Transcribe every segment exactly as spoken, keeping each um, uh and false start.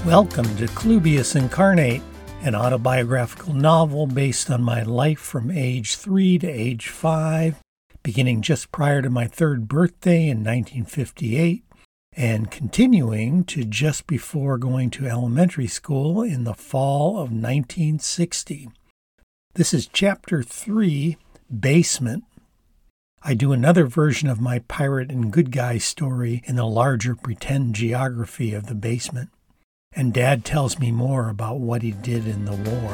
Welcome to Clubius Incarnate, an autobiographical novel based on my life from age three to age five, beginning just prior to my third birthday in nineteen fifty-eight, and continuing to just before going to elementary school in the fall of nineteen sixty. This is Chapter three, Basement. I do another version of my pirate and good guy story in the larger pretend geography of the basement. And Dad tells me more about what he did in the war.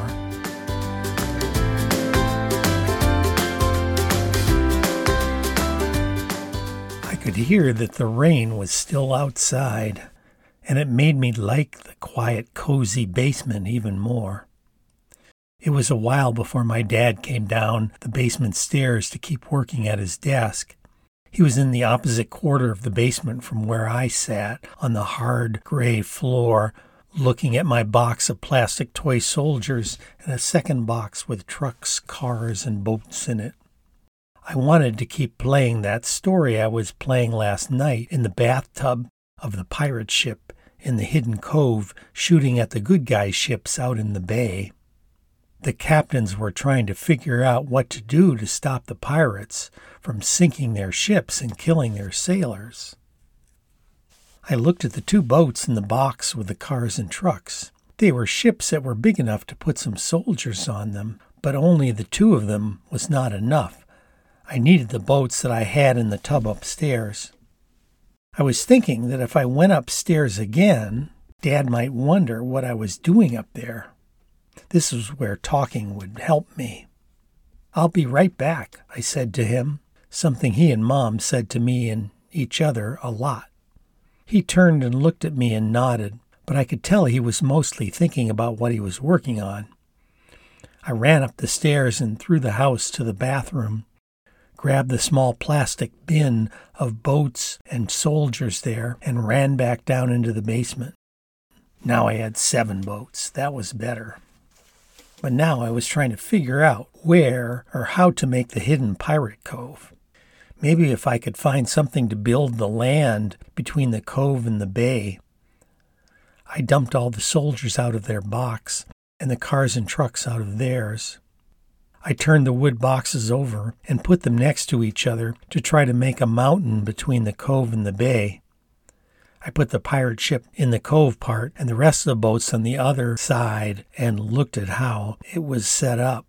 I could hear that the rain was still outside, and it made me like the quiet, cozy basement even more. It was a while before my dad came down the basement stairs to keep working at his desk. He was in the opposite quarter of the basement from where I sat, on the hard gray floor, looking at my box of plastic toy soldiers and a second box with trucks, cars, and boats in it. I wanted to keep playing that story I was playing last night in the bathtub of the pirate ship in the hidden cove, shooting at the good guy ships out in the bay. The captains were trying to figure out what to do to stop the pirates from sinking their ships and killing their sailors. I looked at the two boats in the box with the cars and trucks. They were ships that were big enough to put some soldiers on them, but only the two of them was not enough. I needed the boats that I had in the tub upstairs. I was thinking that if I went upstairs again, Dad might wonder what I was doing up there. This was where talking would help me. "I'll be right back," I said to him, something he and Mom said to me and each other a lot. He turned and looked at me and nodded, but I could tell he was mostly thinking about what he was working on. I ran up the stairs and through the house to the bathroom, grabbed the small plastic bin of boats and soldiers there, and ran back down into the basement. Now I had seven boats. That was better. But now I was trying to figure out where or how to make the hidden pirate cove. Maybe if I could find something to build the land between the cove and the bay. I dumped all the soldiers out of their box and the cars and trucks out of theirs. I turned the wood boxes over and put them next to each other to try to make a mountain between the cove and the bay. I put the pirate ship in the cove part and the rest of the boats on the other side and looked at how it was set up.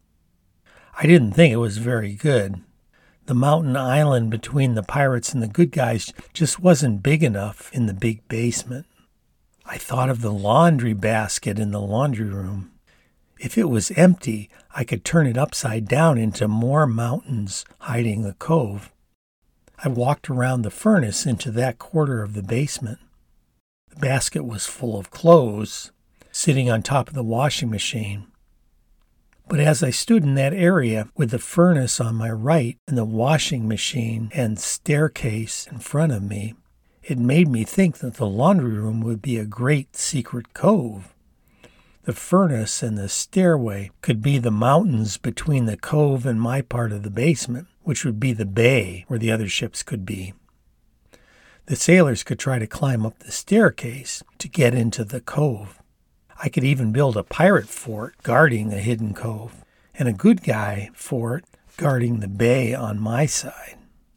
I didn't think it was very good. The mountain island between the pirates and the good guys just wasn't big enough in the big basement. I thought of the laundry basket in the laundry room. If it was empty, I could turn it upside down into more mountains hiding the cove. I walked around the furnace into that quarter of the basement. The basket was full of clothes, sitting on top of the washing machine. But as I stood in that area with the furnace on my right and the washing machine and staircase in front of me, it made me think that the laundry room would be a great secret cove. The furnace and the stairway could be the mountains between the cove and my part of the basement, which would be the bay where the other ships could be. The sailors could try to climb up the staircase to get into the cove. I could even build a pirate fort guarding the hidden cove, and a good guy fort guarding the bay on my side.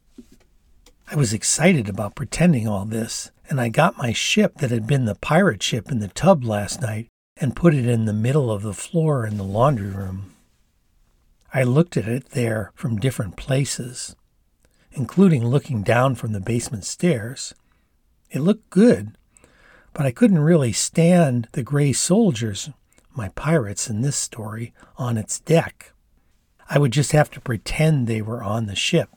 I was excited about pretending all this, and I got my ship that had been the pirate ship in the tub last night and put it in the middle of the floor in the laundry room. I looked at it there from different places, including looking down from the basement stairs. It looked good, but I couldn't really stand the gray soldiers, my pirates in this story, on its deck. I would just have to pretend they were on the ship.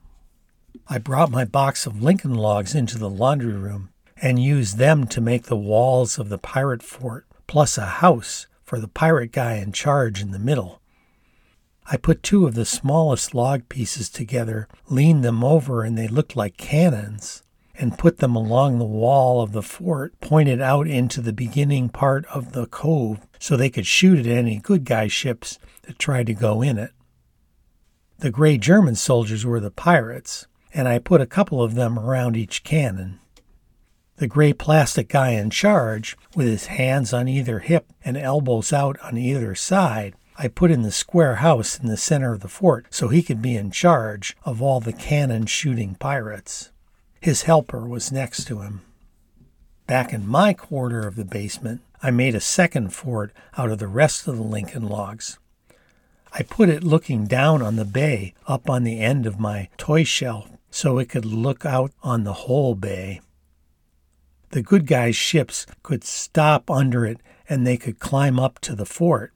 I brought my box of Lincoln logs into the laundry room and used them to make the walls of the pirate fort, plus a house for the pirate guy in charge in the middle. I put two of the smallest log pieces together, leaned them over, and they looked like cannons, and put them along the wall of the fort, pointed out into the beginning part of the cove so they could shoot at any good guy ships that tried to go in it. The gray German soldiers were the pirates, and I put a couple of them around each cannon. The gray plastic guy in charge, with his hands on either hip and elbows out on either side, I put in the square house in the center of the fort so he could be in charge of all the cannon-shooting pirates. His helper was next to him. Back in my quarter of the basement, I made a second fort out of the rest of the Lincoln logs. I put it looking down on the bay up on the end of my toy shelf so it could look out on the whole bay. The good guys' ships could stop under it and they could climb up to the fort.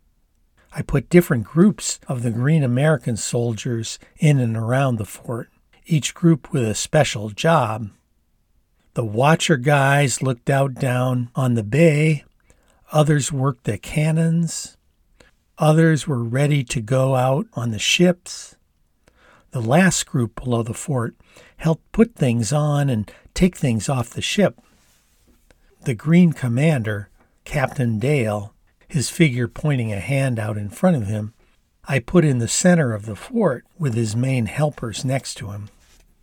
I put different groups of the Green American soldiers in and around the fort, each group with a special job. The watcher guys looked out down on the bay, others worked the cannons, others were ready to go out on the ships. The last group below the fort helped put things on and take things off the ship. The Green commander, Captain Dale, his figure pointing a hand out in front of him, I put in the center of the fort with his main helpers next to him.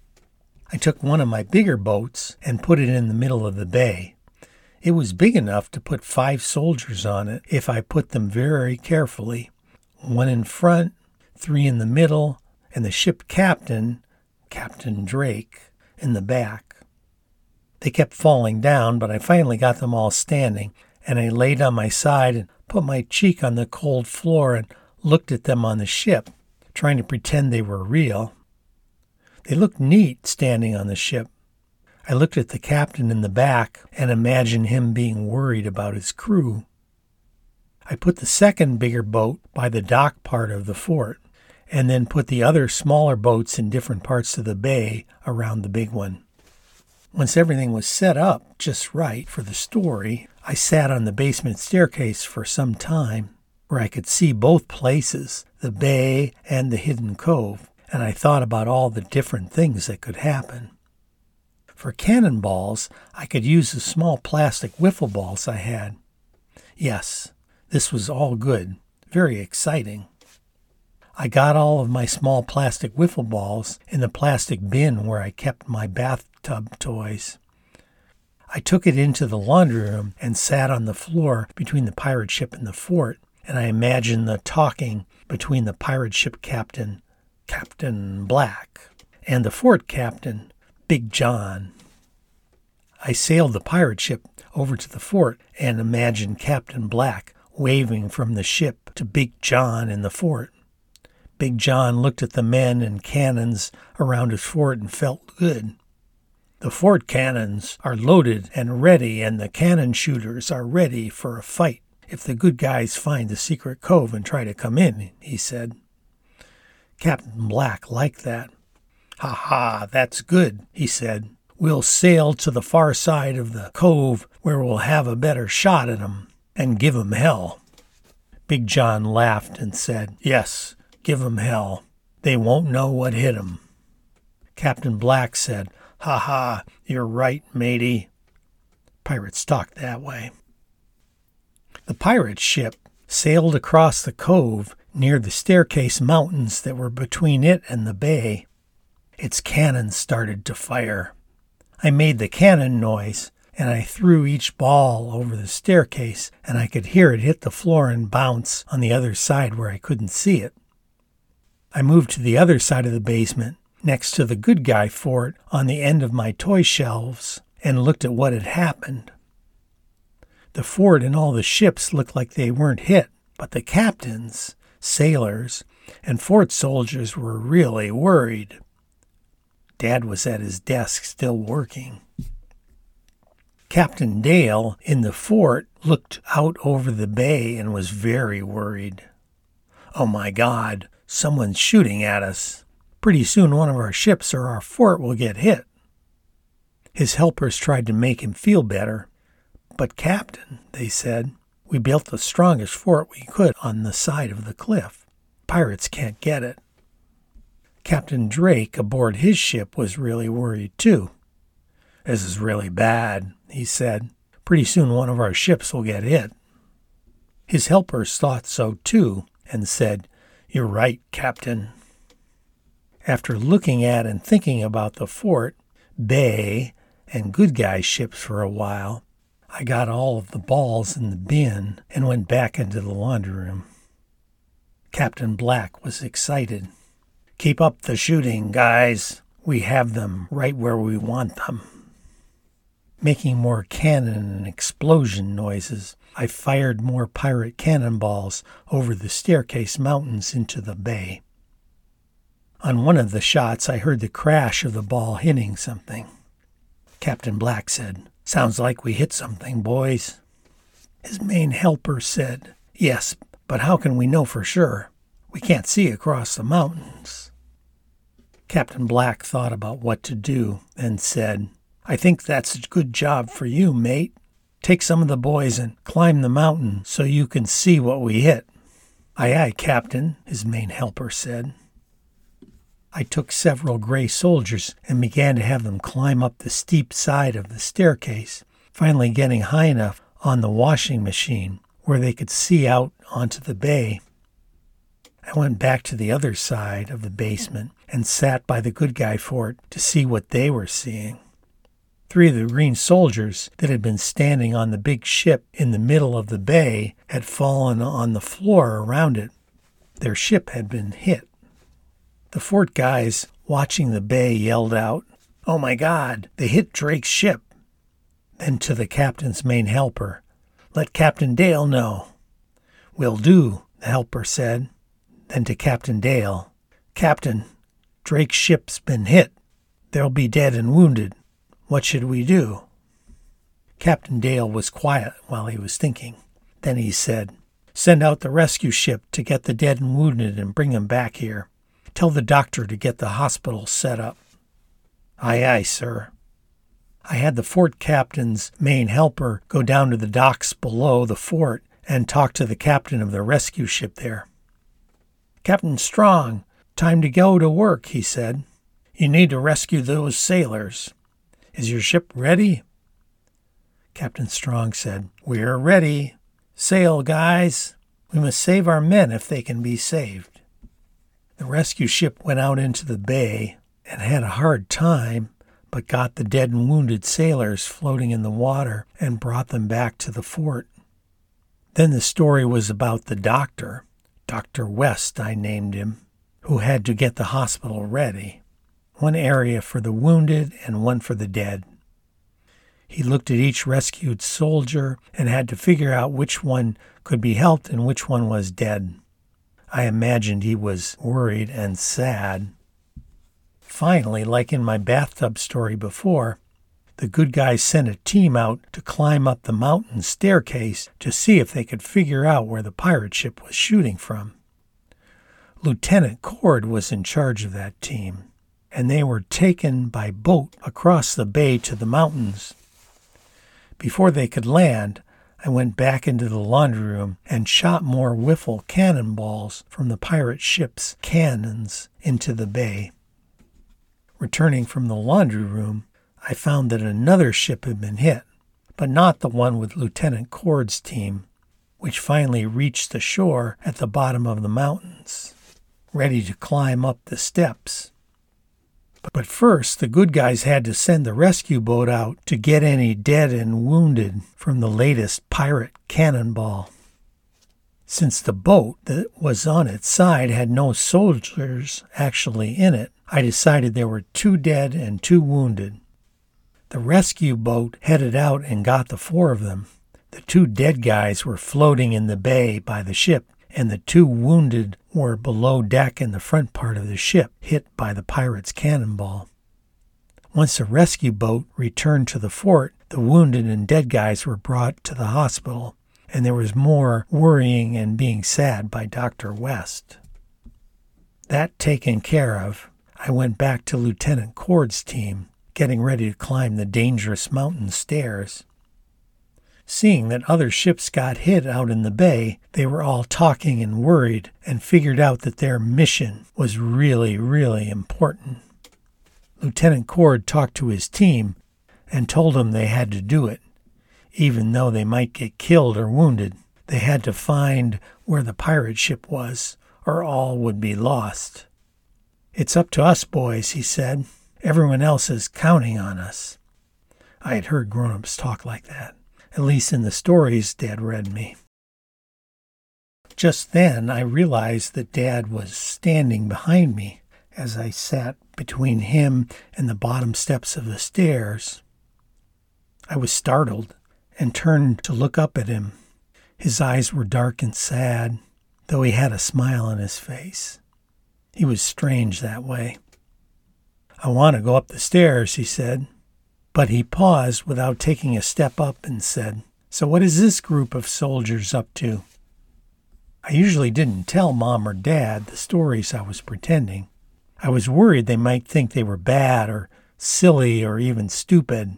I took one of my bigger boats and put it in the middle of the bay. It was big enough to put five soldiers on it if I put them very carefully. One in front, three in the middle, and the ship captain, Captain Drake, in the back. They kept falling down, but I finally got them all standing, and I laid on my side and put my cheek on the cold floor and looked at them on the ship, trying to pretend they were real. They looked neat standing on the ship. I looked at the captain in the back and imagined him being worried about his crew. I put the second bigger boat by the dock part of the fort, and then put the other smaller boats in different parts of the bay around the big one. Once everything was set up just right for the story, I sat on the basement staircase for some time, where I could see both places, the bay and the hidden cove, and I thought about all the different things that could happen. For cannonballs, I could use the small plastic wiffle balls I had. Yes, this was all good, very exciting. I got all of my small plastic wiffle balls in the plastic bin where I kept my bathtub toys. I took it into the laundry room and sat on the floor between the pirate ship and the fort, and I imagined the talking between the pirate ship captain, Captain Black, and the fort captain, Big John. I sailed the pirate ship over to the fort and imagined Captain Black waving from the ship to Big John in the fort. Big John looked at the men and cannons around his fort and felt good. The fort cannons are loaded and ready, and the cannon shooters are ready for a fight if the good guys find the secret cove and try to come in, he said. Captain Black liked that. Ha ha, that's good, he said. We'll sail to the far side of the cove where we'll have a better shot at 'em and give 'em hell. Big John laughed and said, Yes, give 'em hell. They won't know what hit 'em. Captain Black said, Ha ha, you're right, matey. Pirates talk that way. The pirate ship sailed across the cove near the Staircase Mountains that were between it and the bay. Its cannons started to fire. I made the cannon noise, and I threw each ball over the staircase, and I could hear it hit the floor and bounce on the other side where I couldn't see it. I moved to the other side of the basement, next to the good guy fort on the end of my toy shelves, and looked at what had happened. The fort and all the ships looked like they weren't hit, but the captains, sailors, and fort soldiers were really worried. Dad was at his desk still working. Captain Dale in the fort looked out over the bay and was very worried. Oh my God, someone's shooting at us. Pretty soon one of our ships or our fort will get hit. His helpers tried to make him feel better. But Captain, they said, we built the strongest fort we could on the side of the cliff. Pirates can't get it. Captain Drake aboard his ship was really worried too. This is really bad, he said. Pretty soon one of our ships will get hit. His helpers thought so too and said, You're right, Captain. After looking at and thinking about the fort, bay, and good guy ships for a while. I got all of the balls in the bin and went back into the laundry room. Captain Black was excited. "Keep up the shooting, guys. We have them right where we want them." Making more cannon and explosion noises, I fired more pirate cannonballs over the staircase mountains into the bay. On one of the shots, I heard the crash of the ball hitting something. Captain Black said, "Sounds like we hit something, boys." His main helper said, "Yes, but how can we know for sure? We can't see across the mountains." Captain Black thought about what to do and said, "I think that's a good job for you, mate. Take some of the boys and climb the mountain so you can see what we hit." "Aye, aye, Captain," his main helper said. I took several gray soldiers and began to have them climb up the steep side of the staircase, finally getting high enough on the washing machine where they could see out onto the bay. I went back to the other side of the basement and sat by the good guy fort to see what they were seeing. Three of the green soldiers that had been standing on the big ship in the middle of the bay had fallen on the floor around it. Their ship had been hit. The fort guys watching the bay yelled out, "Oh my God, they hit Drake's ship." Then to the captain's main helper, "Let Captain Dale know." "Will do," the helper said. Then to Captain Dale, "Captain, Drake's ship's been hit. They'll be dead and wounded. What should we do?" Captain Dale was quiet while he was thinking. Then he said, "Send out the rescue ship to get the dead and wounded and bring them back here. Tell the doctor to get the hospital set up." "Aye, aye, sir." I had the fort captain's main helper go down to the docks below the fort and talk to the captain of the rescue ship there. "Captain Strong, time to go to work," he said. "You need to rescue those sailors. Is your ship ready?" Captain Strong said, "We're ready. Sail, guys. We must save our men if they can be saved." The rescue ship went out into the bay and had a hard time, but got the dead and wounded sailors floating in the water and brought them back to the fort. Then the story was about the doctor, Doctor West I named him, who had to get the hospital ready. One area for the wounded and one for the dead. He looked at each rescued soldier and had to figure out which one could be helped and which one was dead. I imagined he was worried and sad. Finally, like in my bathtub story before, the good guys sent a team out to climb up the mountain staircase to see if they could figure out where the pirate ship was shooting from. Lieutenant Cord was in charge of that team, and they were taken by boat across the bay to the mountains. Before they could land, I went back into the laundry room and shot more wiffle cannonballs from the pirate ship's cannons into the bay. Returning from the laundry room, I found that another ship had been hit, but not the one with Lieutenant Cord's team, which finally reached the shore at the bottom of the mountains, ready to climb up the steps. But first, the good guys had to send the rescue boat out to get any dead and wounded from the latest pirate cannonball. Since the boat that was on its side had no soldiers actually in it, I decided there were two dead and two wounded. The rescue boat headed out and got the four of them. The two dead guys were floating in the bay by the ship, and the two wounded were below deck in the front part of the ship, hit by the pirate's cannonball. Once the rescue boat returned to the fort, the wounded and dead guys were brought to the hospital, and there was more worrying and being sad by Doctor West. That taken care of, I went back to Lieutenant Cord's team, getting ready to climb the dangerous mountain stairs. Seeing that other ships got hit out in the bay, they were all talking and worried and figured out that their mission was really, really important. Lieutenant Cord talked to his team and told them they had to do it. Even though they might get killed or wounded, they had to find where the pirate ship was, or all would be lost. "It's up to us, boys," he said. "Everyone else is counting on us." I had heard grown-ups talk like that, at least in the stories Dad read me. Just then, I realized that Dad was standing behind me as I sat between him and the bottom steps of the stairs. I was startled and turned to look up at him. His eyes were dark and sad, though he had a smile on his face. He was strange that way. "I want to go up the stairs," he said. But he paused without taking a step up and said, "So what is this group of soldiers up to?" I usually didn't tell Mom or Dad the stories I was pretending. I was worried they might think they were bad or silly or even stupid.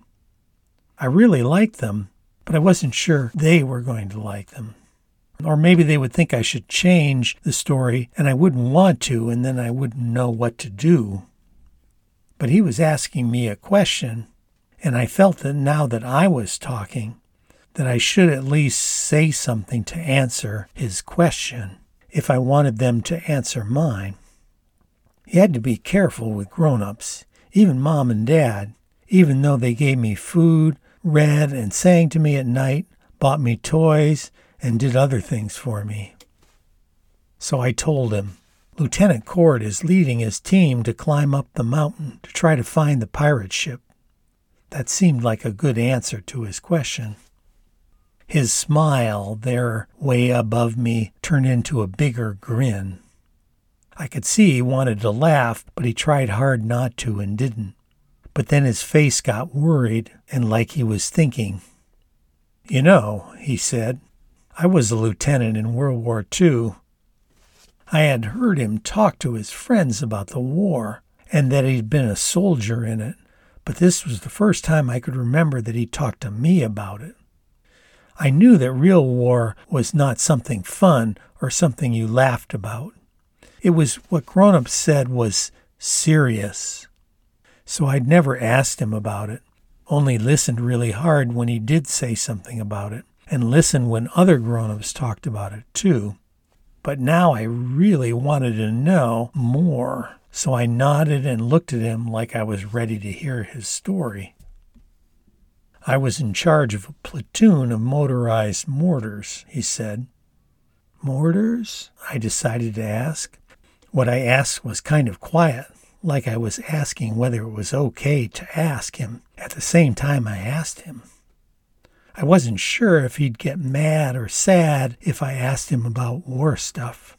I really liked them, but I wasn't sure they were going to like them. Or maybe they would think I should change the story and I wouldn't want to, and then I wouldn't know what to do. But he was asking me a question, and I felt that now that I was talking, that I should at least say something to answer his question if I wanted them to answer mine. You had to be careful with grown-ups, even Mom and Dad, even though they gave me food, read and sang to me at night, bought me toys, and did other things for me. So I told him, "Lieutenant Cord is leading his team to climb up the mountain to try to find the pirate ship." That seemed like a good answer to his question. His smile there way above me turned into a bigger grin. I could see he wanted to laugh, but he tried hard not to and didn't. But then his face got worried and like he was thinking. "You know," he said, "I was a lieutenant in World War Two. I had heard him talk to his friends about the war and that he'd been a soldier in it, but this was the first time I could remember that he talked to me about it. I knew that real war was not something fun or something you laughed about. It was what grown-ups said was serious. So I'd never asked him about it, only listened really hard when he did say something about it, and listened when other grown-ups talked about it too. But now I really wanted to know more, so I nodded and looked at him like I was ready to hear his story. "I was in charge of a platoon of motorized mortars," he said. "Mortars?" I decided to ask. What I asked was kind of quiet, like I was asking whether it was okay to ask him at the same time I asked him. I wasn't sure if he'd get mad or sad if I asked him about war stuff.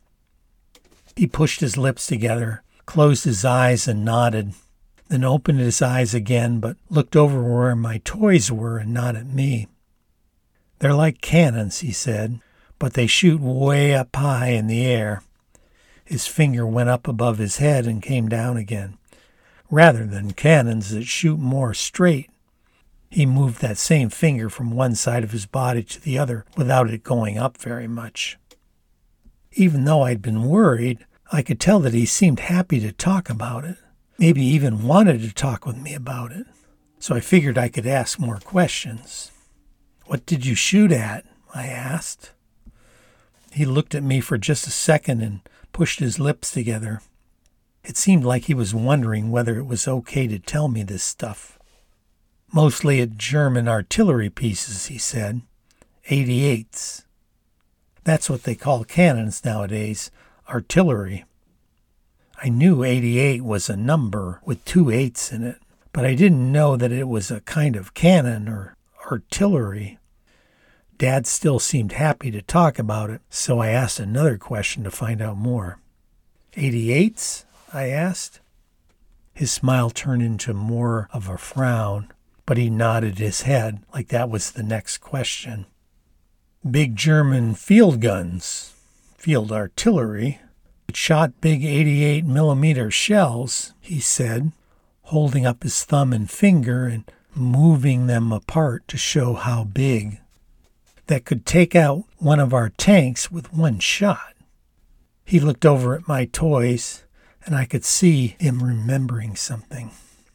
He pushed his lips together, closed his eyes and nodded, then opened his eyes again but looked over where my toys were and not at me. "They're like cannons," he said, "but they shoot way up high in the air." His finger went up above his head and came down again. "Rather than cannons that shoot more straight." He moved that same finger from one side of his body to the other without it going up very much. Even though I'd been worried, I could tell that he seemed happy to talk about it, maybe even wanted to talk with me about it. So I figured I could ask more questions. "What did you shoot at?" I asked. He looked at me for just a second and pushed his lips together. It seemed like he was wondering whether it was okay to tell me this stuff. "Mostly at German artillery pieces," he said. eighty-eights. That's what they call cannons nowadays, artillery. I knew eighty-eight was a number with two eights in it, but I didn't know that it was a kind of cannon or artillery. Dad still seemed happy to talk about it, so I asked another question to find out more. eighty-eights? I asked. His smile turned into more of a frown, but he nodded his head like that was the next question. "Big German field guns, field artillery. It shot big eighty-eight millimeter shells," he said, holding up his thumb and finger and moving them apart to show how big. "That could take out one of our tanks with one shot." He looked over at my toys, and I could see him remembering something.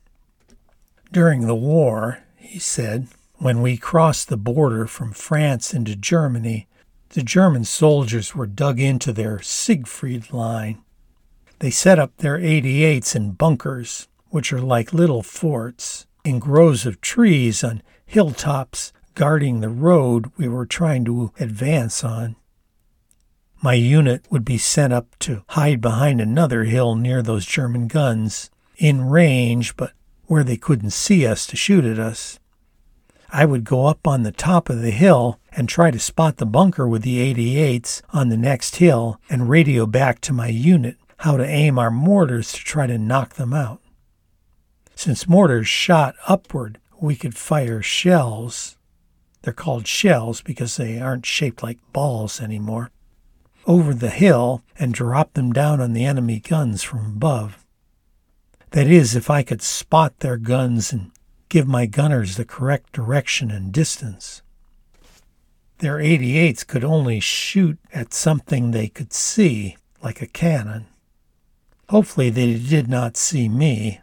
"During the war," he said, "when we crossed the border from France into Germany, the German soldiers were dug into their Siegfried Line. They set up their eighty-eights in bunkers, which are like little forts, in groves of trees on hilltops guarding the road we were trying to advance on. My unit would be sent up to hide behind another hill near those German guns, in range, but where they couldn't see us to shoot at us. I would go up on the top of the hill and try to spot the bunker with the eighty-eights on the next hill and radio back to my unit how to aim our mortars to try to knock them out. Since mortars shot upward, we could fire shells. They're called shells because they aren't shaped like balls anymore. Over the hill and drop them down on the enemy guns from above. That is, if I could spot their guns and give my gunners the correct direction and distance. Their eighty-eights could only shoot at something they could see, like a cannon. Hopefully they did not see me.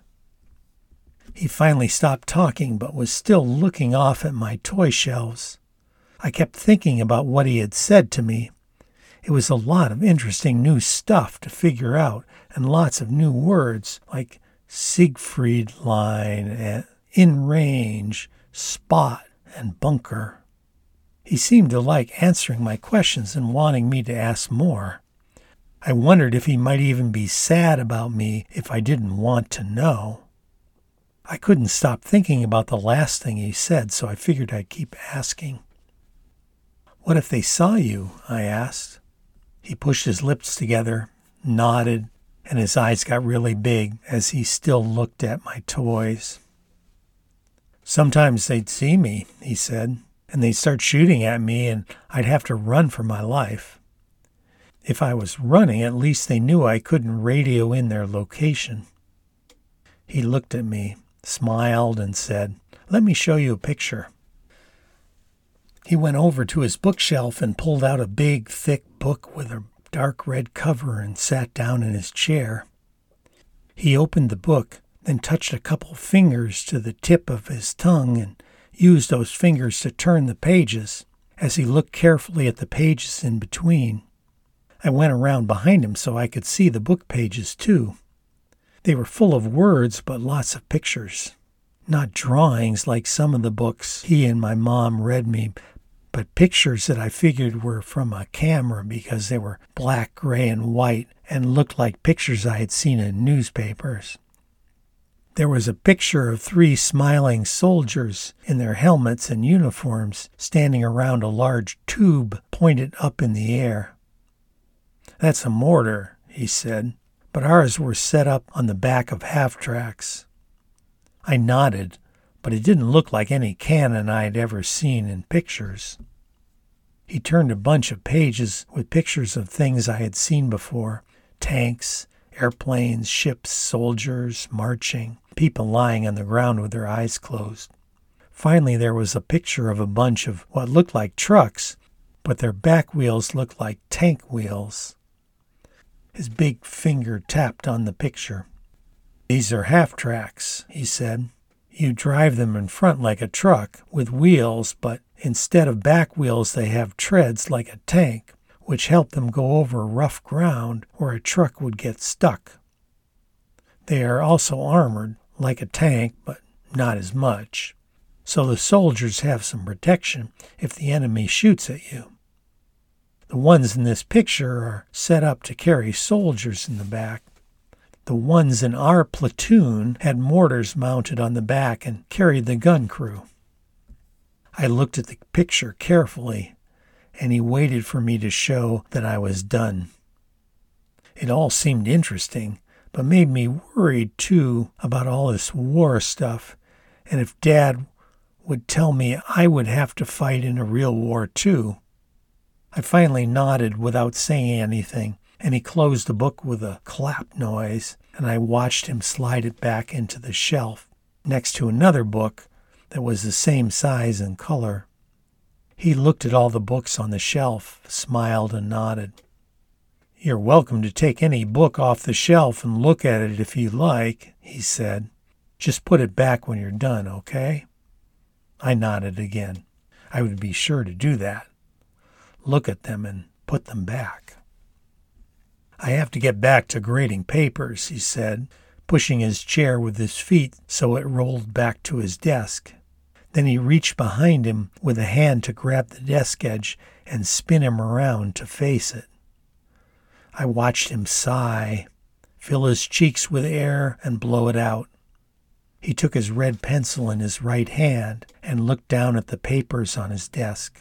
He finally stopped talking, but was still looking off at my toy shelves. I kept thinking about what he had said to me. It was a lot of interesting new stuff to figure out, and lots of new words like Siegfried line and in range, spot, and bunker. He seemed to like answering my questions and wanting me to ask more. I wondered if he might even be sad about me if I didn't want to know. I couldn't stop thinking about the last thing he said, so I figured I'd keep asking. "What if they saw you?" I asked. He pushed his lips together, nodded, and his eyes got really big as he still looked at my toys. "Sometimes they'd see me," he said, "and they'd start shooting at me, and I'd have to run for my life. If I was running, at least they knew I couldn't radio in their location." He looked at me, smiled, and said, "Let me show you a picture." He went over to his bookshelf and pulled out a big, thick book with a dark red cover and sat down in his chair. He opened the book, then touched a couple fingers to the tip of his tongue and used those fingers to turn the pages as he looked carefully at the pages in between. I went around behind him so I could see the book pages too. They were full of words but lots of pictures. Not drawings like some of the books he and my mom read me, but pictures that I figured were from a camera because they were black, gray, and white and looked like pictures I had seen in newspapers. There was a picture of three smiling soldiers in their helmets and uniforms standing around a large tube pointed up in the air. "That's a mortar," he said, "but ours were set up on the back of half-tracks." I nodded, but it didn't look like any cannon I had ever seen in pictures. He turned a bunch of pages with pictures of things I had seen before: tanks, airplanes, ships, soldiers, marching, people lying on the ground with their eyes closed. Finally, there was a picture of a bunch of what looked like trucks, but their back wheels looked like tank wheels. His big finger tapped on the picture. "These are half-tracks," he said. "You drive them in front like a truck with wheels, but instead of back wheels they have treads like a tank, which help them go over rough ground where a truck would get stuck. They are also armored like a tank, but not as much, so the soldiers have some protection if the enemy shoots at you. The ones in this picture are set up to carry soldiers in the back. The ones in our platoon had mortars mounted on the back and carried the gun crew." I looked at the picture carefully, and he waited for me to show that I was done. It all seemed interesting, but made me worried, too, about all this war stuff, and if Dad would tell me I would have to fight in a real war, too. I finally nodded without saying anything, and he closed the book with a clap noise, and I watched him slide it back into the shelf next to another book that was the same size and color. He looked at all the books on the shelf, smiled, and nodded. "You're welcome to take any book off the shelf and look at it if you like," he said. "Just put it back when you're done, okay?" I nodded again. I would be sure to do that. Look at them and put them back. "I have to get back to grading papers," he said. pushing his chair with his feet so it rolled back to his desk. Then he reached behind him with a hand to grab the desk edge and spin him around to face it. I watched him sigh, fill his cheeks with air, and blow it out. He took his red pencil in his right hand and looked down at the papers on his desk.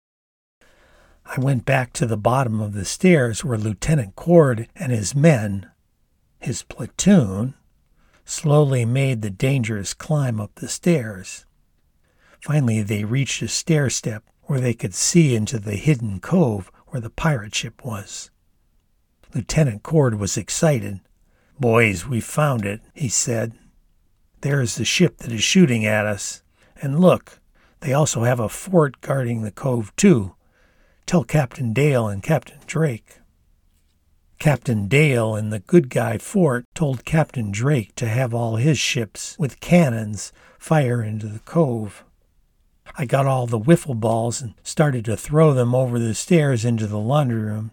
I went back to the bottom of the stairs where Lieutenant Cord and his men, his platoon, slowly made the dangerous climb up the stairs. Finally, they reached a stair step where they could see into the hidden cove where the pirate ship was. Lieutenant Cord was excited. "Boys, we found it," he said. "There is the ship that is shooting at us. And look, they also have a fort guarding the cove, too. Tell Captain Dale and Captain Drake." Captain Dale in the Good Guy fort told Captain Drake to have all his ships with cannons fire into the cove. I got all the wiffle balls and started to throw them over the stairs into the laundry room.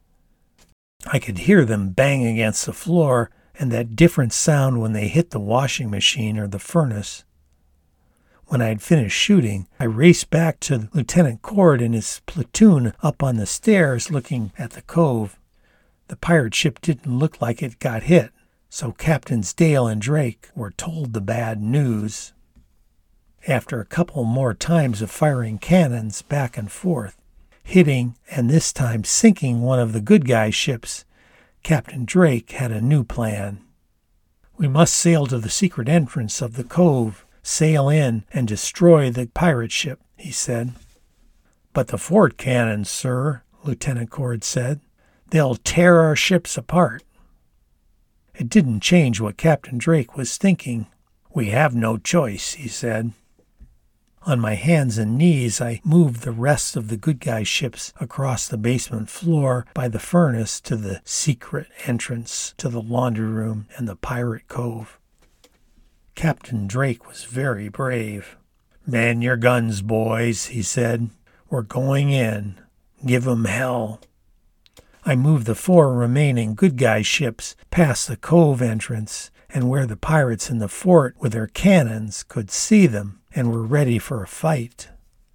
I could hear them bang against the floor and that different sound when they hit the washing machine or the furnace. When I had finished shooting, I raced back to Lieutenant Cord and his platoon up on the stairs looking at the cove. The pirate ship didn't look like it got hit, so Captains Dale and Drake were told the bad news. After a couple more times of firing cannons back and forth, hitting and this time sinking one of the Good Guy ships, Captain Drake had a new plan. "We must sail to the secret entrance of the cove, sail in, and destroy the pirate ship," he said. "But the fort cannons, sir," Lieutenant Cord said. "They'll tear our ships apart." It didn't change what Captain Drake was thinking. "We have no choice," he said. On my hands and knees, I moved the rest of the Good Guy ships across the basement floor by the furnace to the secret entrance to the laundry room and the pirate cove. Captain Drake was very brave. "Man your guns, boys," he said. "We're going in. Give 'em hell." I moved the four remaining Good Guy ships past the cove entrance and where the pirates in the fort with their cannons could see them and were ready for a fight.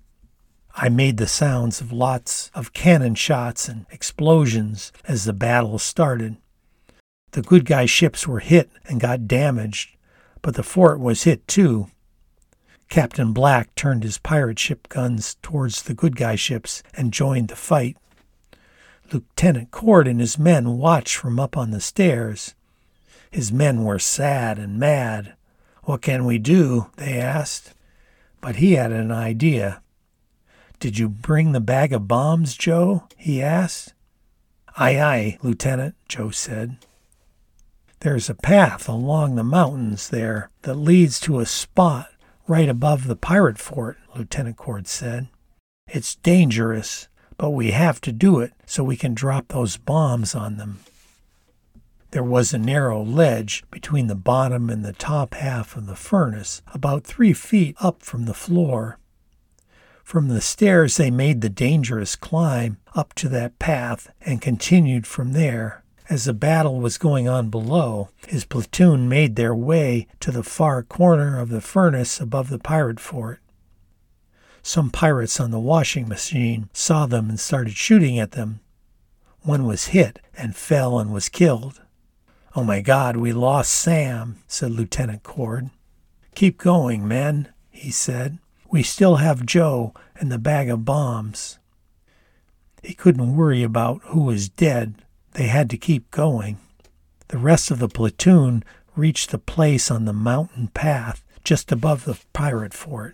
I made the sounds of lots of cannon shots and explosions as the battle started. The Good Guy ships were hit and got damaged, but the fort was hit too. Captain Black turned his pirate ship guns towards the Good Guy ships and joined the fight. Lieutenant Cord and his men watched from up on the stairs. His men were sad and mad. "What can we do?" they asked. But he had an idea. "Did you bring the bag of bombs, Joe?" he asked. "Aye, aye, Lieutenant," Joe said. "There's a path along the mountains there that leads to a spot right above the pirate fort," Lieutenant Cord said. "It's dangerous, but we have to do it so we can drop those bombs on them." There was a narrow ledge between the bottom and the top half of the furnace, about three feet up from the floor. From the stairs they made the dangerous climb up to that path and continued from there. As the battle was going on below, his platoon made their way to the far corner of the furnace above the pirate fort. Some pirates on the washing machine saw them and started shooting at them. One was hit and fell and was killed. "Oh my God, we lost Sam," said Lieutenant Cord. "Keep going, men," he said. "We still have Joe and the bag of bombs." He couldn't worry about who was dead. They had to keep going. The rest of the platoon reached the place on the mountain path just above the pirate fort.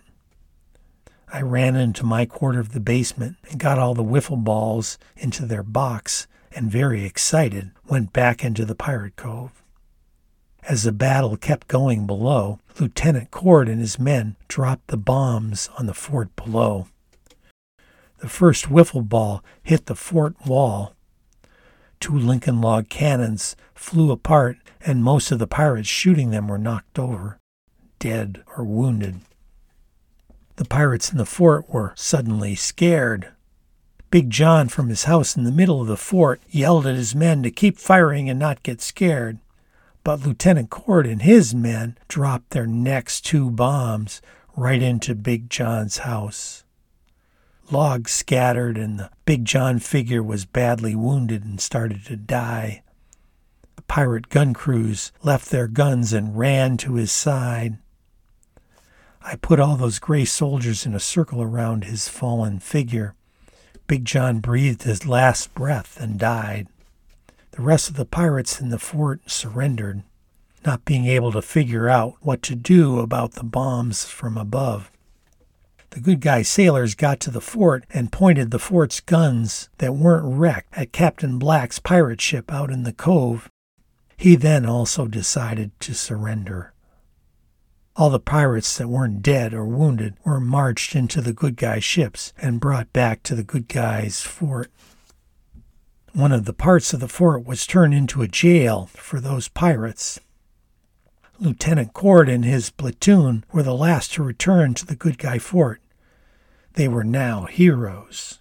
I ran into my quarter of the basement and got all the wiffle balls into their box and, very excited, went back into the pirate cove. As the battle kept going below, Lieutenant Cord and his men dropped the bombs on the fort below. The first wiffle ball hit the fort wall. Two Lincoln log cannons flew apart, and most of the pirates shooting them were knocked over, dead or wounded. The pirates in the fort were suddenly scared. Big John from his house in the middle of the fort yelled at his men to keep firing and not get scared. But Lieutenant Cord and his men dropped their next two bombs right into Big John's house. Logs scattered, and the Big John figure was badly wounded and started to die. The pirate gun crews left their guns and ran to his side. I put all those gray soldiers in a circle around his fallen figure. Big John breathed his last breath and died. The rest of the pirates in the fort surrendered, not being able to figure out what to do about the bombs from above. The good guy sailors got to the fort and pointed the fort's guns that weren't wrecked at Captain Black's pirate ship out in the cove. He then also decided to surrender. All the pirates that weren't dead or wounded were marched into the good guy's ships and brought back to the good guy's fort. One of the parts of the fort was turned into a jail for those pirates. Lieutenant Cord and his platoon were the last to return to the good guy fort. They were now heroes.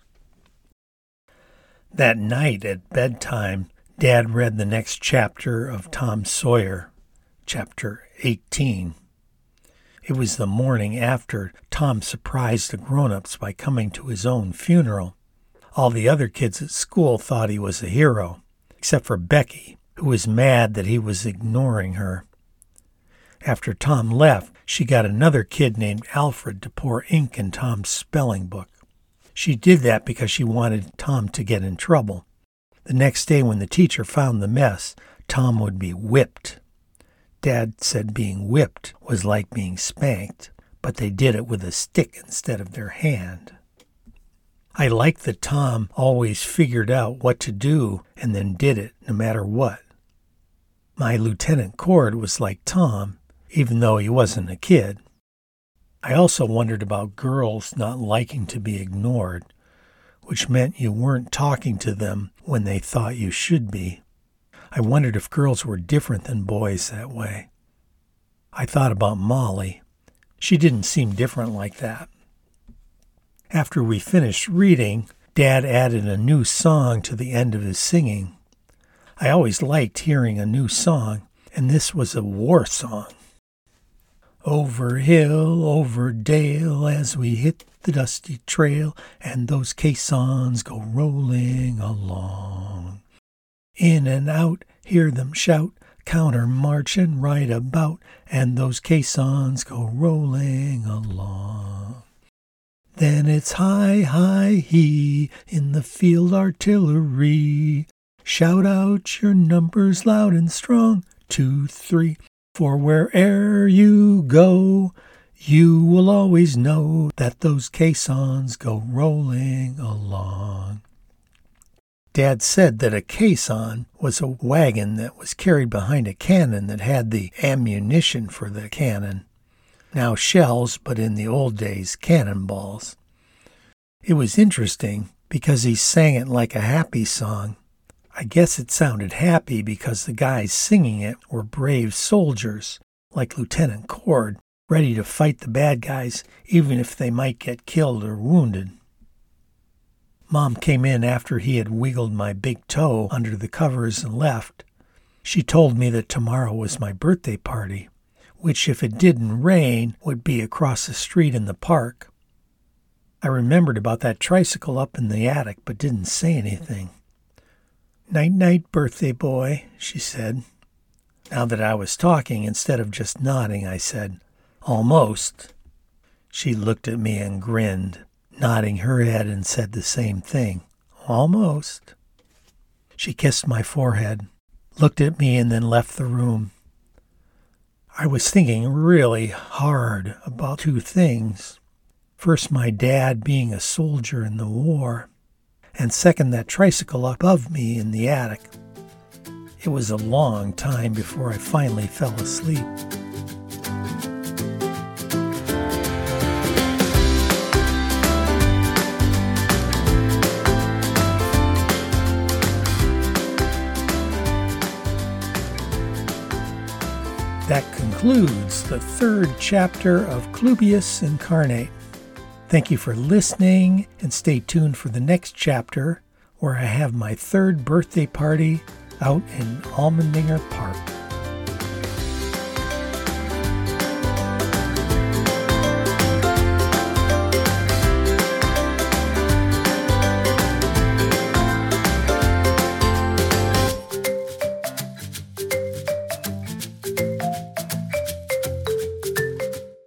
That night at bedtime, Dad read the next chapter of Tom Sawyer, chapter eighteen. It was the morning after Tom surprised the grown-ups by coming to his own funeral. All the other kids at school thought he was a hero, except for Becky, who was mad that he was ignoring her. After Tom left, she got another kid named Alfred to pour ink in Tom's spelling book. She did that because she wanted Tom to get in trouble. The next day when the teacher found the mess, Tom would be whipped. Dad said being whipped was like being spanked, but they did it with a stick instead of their hand. I liked that Tom always figured out what to do and then did it no matter what. My Lieutenant Cord was like Tom, even though he wasn't a kid. I also wondered about girls not liking to be ignored, which meant you weren't talking to them when they thought you should be. I wondered if girls were different than boys that way. I thought about Molly. She didn't seem different like that. After we finished reading, Dad added a new song to the end of his singing. I always liked hearing a new song, and this was a war song. Over hill, over dale, as we hit the dusty trail, and those caissons go rolling along. In and out, hear them shout, counter march and right about, and those caissons go rolling along. Then it's hi, hi, he, in the field artillery. Shout out your numbers loud and strong, two, three. For where'er you go, you will always know that those caissons go rolling along. Dad said that a caisson was a wagon that was carried behind a cannon that had the ammunition for the cannon. Now shells, but in the old days, cannonballs. It was interesting because he sang it like a happy song. I guess it sounded happy because the guys singing it were brave soldiers, like Lieutenant Cord, ready to fight the bad guys even if they might get killed or wounded. Mom came in after he had wiggled my big toe under the covers and left. She told me that tomorrow was my birthday party, which if it didn't rain would be across the street in the park. I remembered about that tricycle up in the attic but didn't say anything. "Night-night, birthday boy," she said. Now that I was talking, instead of just nodding, I said, "Almost." She looked at me and grinned, nodding her head and said the same thing, "Almost." She kissed my forehead, looked at me, and then left the room. I was thinking really hard about two things. First, my dad being a soldier in the war, and second, that tricycle above me in the attic. It was a long time before I finally fell asleep. That concludes the third chapter of Clubius Incarnate. Thank you for listening, and stay tuned for the next chapter, where I have my third birthday party out in Almendinger Park.